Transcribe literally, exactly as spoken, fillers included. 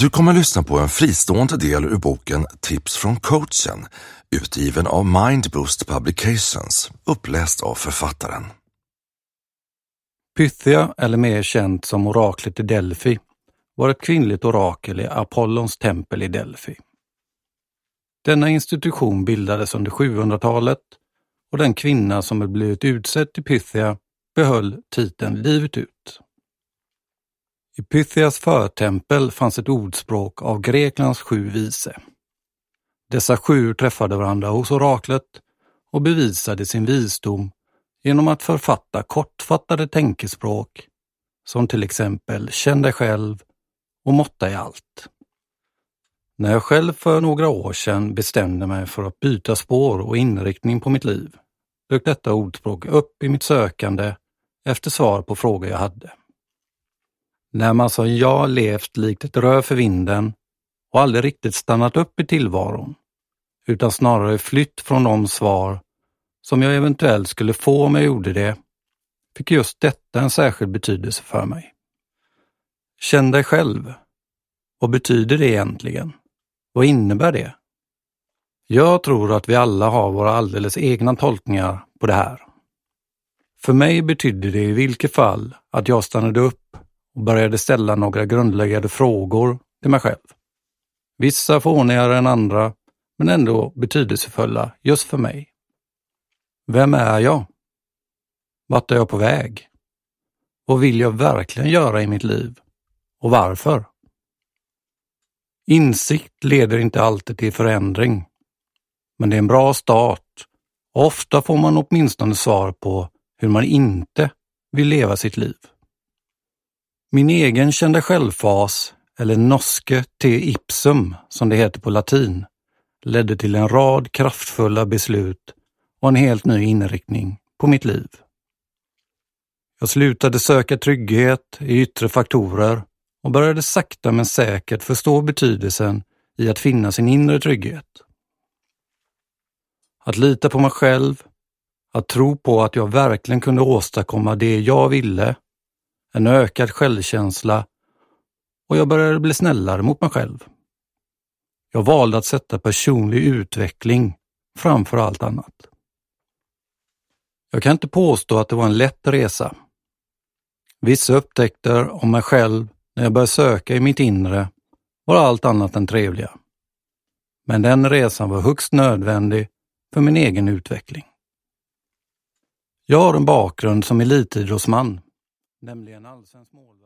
Du kommer lyssna på en fristående del ur boken Tips från coachen, utgiven av Mindboost Publications, uppläst av författaren. Pythia, eller mer känt som oraklet i Delphi, var ett kvinnligt orakel i Apollons tempel i Delphi. Denna institution bildades under sjuhundratalet och den kvinna som hade blivit utsedd till Pythia behöll titeln livet ut. I Pythias förtempel fanns ett ordspråk av Greklands sju vise. Dessa sju träffade varandra hos oraklet och bevisade sin visdom genom att författa kortfattade tänkespråk som till exempel känn dig själv och måtta i allt. När jag själv för några år sedan bestämde mig för att byta spår och inriktning på mitt liv dök detta ordspråk upp i mitt sökande efter svar på frågor jag hade. När man som jag levt likt ett rör för vinden och aldrig riktigt stannat upp i tillvaron, utan snarare flytt från de svar som jag eventuellt skulle få om jag gjorde det, fick just detta en särskild betydelse för mig. Känn dig själv. Vad betyder det egentligen? Vad innebär det? Jag tror att vi alla har våra alldeles egna tolkningar på det här. För mig betydde det i vilket fall att jag stannade upp och började ställa några grundläggande frågor till mig själv. Vissa fånigare än andra, men ändå betydelsefulla just för mig. Vem är jag? Vart är jag på väg? Vad vill jag verkligen göra i mitt liv? Och varför? Insikt leder inte alltid till förändring, men det är en bra start och ofta får man åtminstone svar på hur man inte vill leva sitt liv. Min egen kända självfas, eller nosce te ipsum som det heter på latin, ledde till en rad kraftfulla beslut och en helt ny inriktning på mitt liv. Jag slutade söka trygghet i yttre faktorer och började sakta men säkert förstå betydelsen i att finna sin inre trygghet. Att lita på mig själv, att tro på att jag verkligen kunde åstadkomma det jag ville, en ökad självkänsla och jag började bli snällare mot mig själv. Jag valde att sätta personlig utveckling framför allt annat. Jag kan inte påstå att det var en lätt resa. Vissa upptäckter om mig själv när jag började söka i mitt inre var allt annat än trevliga. Men den resan var högst nödvändig för min egen utveckling. Jag har en bakgrund som elitidrottsman, nämligen allsvensk mål.